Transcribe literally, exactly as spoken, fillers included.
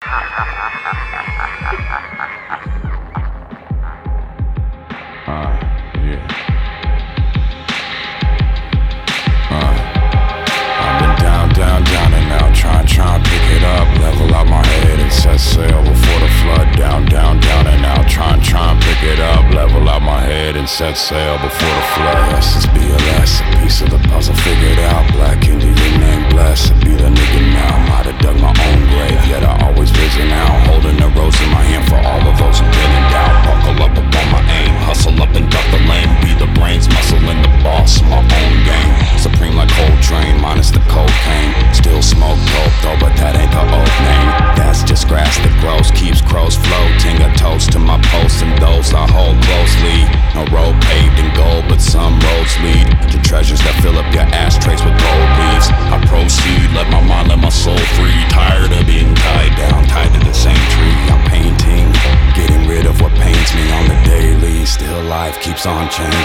Set sail before the flood. S is B L S, a piece of the puzzle figured out. Black Indian name blessed. Be the nigga now. Might have dug my own grave, yet I always vision out. Holding the rose in my hand for all of those who've been in doubt. Buckle up upon my aim, hustle up and duck the lane. Be the brains, muscle and the boss, my own game. Supreme like Coltrane, minus the cocaine. Still smoke dope though, but that ain't the old name. That's just grass that grows, keeps crows floating. A toast to my posts and those I hold closely. No road paved in gold, but some roads lead to treasures that fill up your ashtrays with gold leaves. I proceed, let my mind, let my soul free. Tired of being tied down, tied to the same tree. I'm painting, getting rid of what pains me on the daily. Still life keeps on changing.